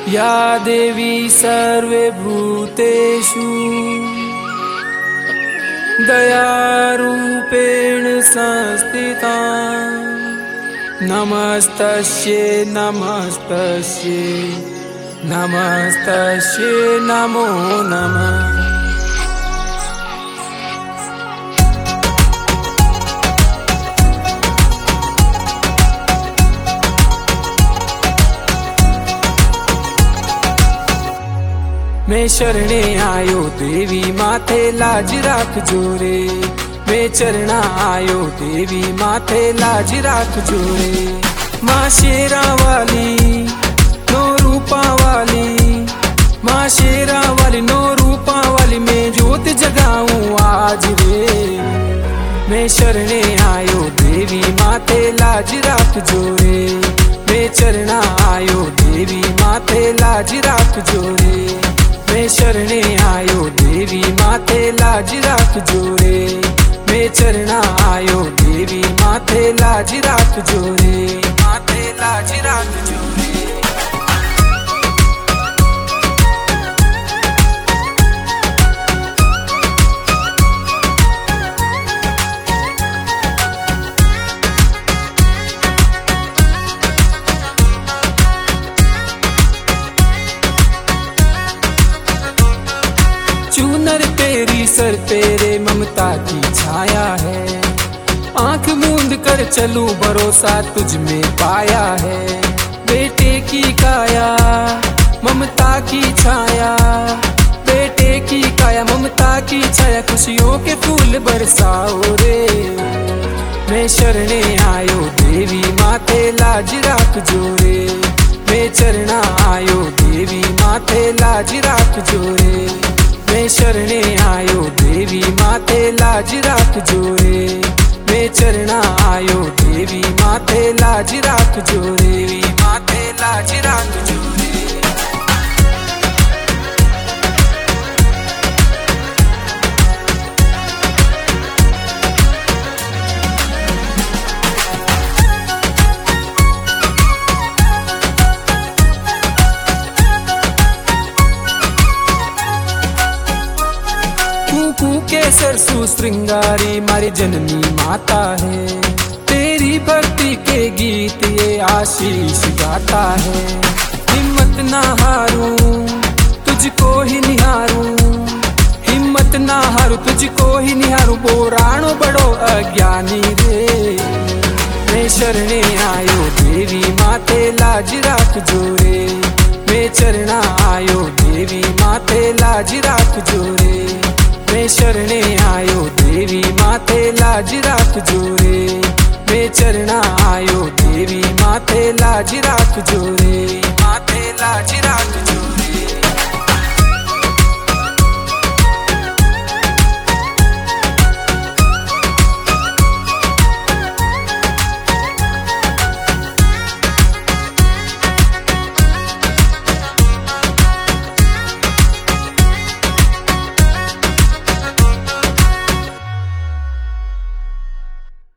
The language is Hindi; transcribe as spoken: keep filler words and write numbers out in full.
या देवी सर्वभूतेषु दयारूपेण संस्थिता नमस्तस्यै नमस्तस्यै नमस्तस्यै नमो नमः। मैं शरणे आयो देवी माथे लाज राखजो रे, मैं चरणा आयो देवी माथे लाज राखजो रे। माँ शेरा वाली नो रूपा वाली, माँ शेरा वाली नो रूपा वाली, मैं जोत जगाऊं आज रे। मैं शरणे आयो देवी माथे लाज राखजो रे, मैं चरणा आयो देवी माथे लाज राखजो रे। मैं शरणे आयो देवी माथे लाज राखजो रे, मैं चरणा आयो देवी माथे लाज राखजो रे, माथे लाज राखजो रे। चूनर तेरी सर तेरे ममता की छाया है, आंख मूंद कर चलूं भरोसा तुझ में पाया है। बेटे की काया ममता की छाया, बेटे की काया ममता की छाया, खुशियों के फूल बरसाओ रे। मैं शरणे आयो देवी माथे लाज राखजो रे, मैं चरणा आयो देवी माथे लाज राखजो रे। मैं शरणे आयो देवी माथे लाज राखजो रे, मैं चरणा आयो देवी माथे लाज राखजो रे, माथे लाज राखजो रे। के सरसू श्रृंगारी मारी जननी माता है, तेरी भक्ति के गीत ये आशीष गाता है। हिम्मत ना हारूं तुझको ही निहारूं, हिम्मत ना हारूं तुझको ही निहारूं, बोराणो बड़ो अज्ञानी रे। मैं शरणे आयो देवी माथे लाज राखजो रे, मैं चरणा आयो देवी माथे लाज राखजो रे। मैं शरणे आयो देवी माथे लाज राखजो रे, मैं चरणा आयो देवी माथे लाज राखजो रे।